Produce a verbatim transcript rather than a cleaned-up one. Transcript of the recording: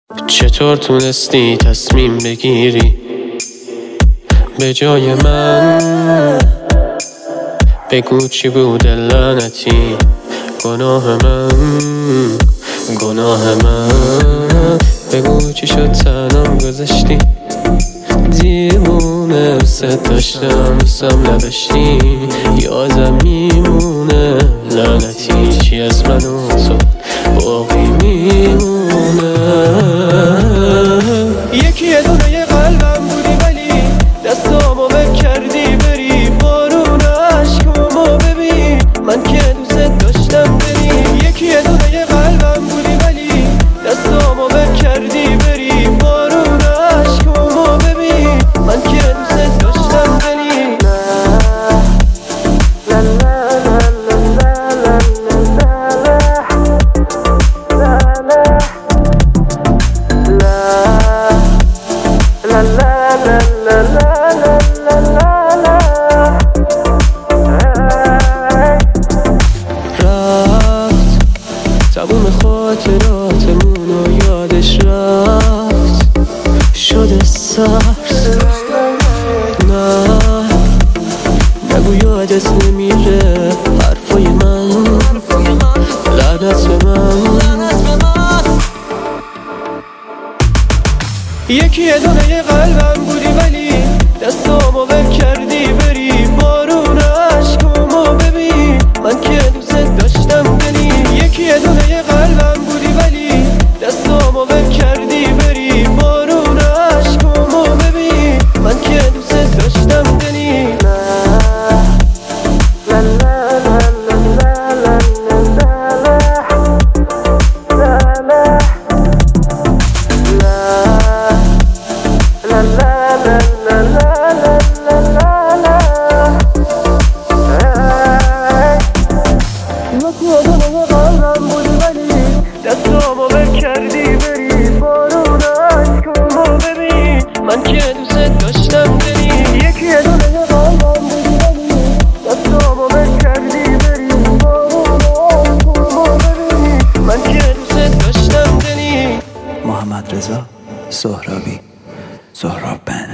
چطور تونستی تصمیم بگیری به جای من؟ بگو چی بود لعنتی گناه من، گناه من. بگو چی شد تنم گذاشتی دیوونه، دوست داشتم دوستم نداشتی یادم میمونه. لعنتی چی از من و تو باقی میمونه. یکی یه دونه یه قلبم بودی ولی دستامو ول کردی بری بارون عشقامو ببین من که دوست داشتم بری. یکی یه دونه یه قلبم بودی ولی دستامو ول کردی بری بارون عشقامو ببین من که دوست داشتم بری. تموم خاطراتمونو یادش رفت شده سرس. نه نگو یادت نمیره حرفای من، لعنت به من. یکی یه دونه یه قلبم بودی ولی دستامو ول کردی بری بارون عشقامو ببین من که دوست داشتم بری. یکی یه دونه یه قلبم بودی ولی دستامو ول کردی بری بارون عشقامو ببین من که دوست داشتم بری. دستامو ول کردی بری بارون عشقامو ببین من که دوست داشتم بری. یکی یه دونه یه قلبم بودی ولی دستامو ول کردی بری بارون عشقامو ببین من که دوست داشتم بری. محمد رضا سهرابی، سهراب بند.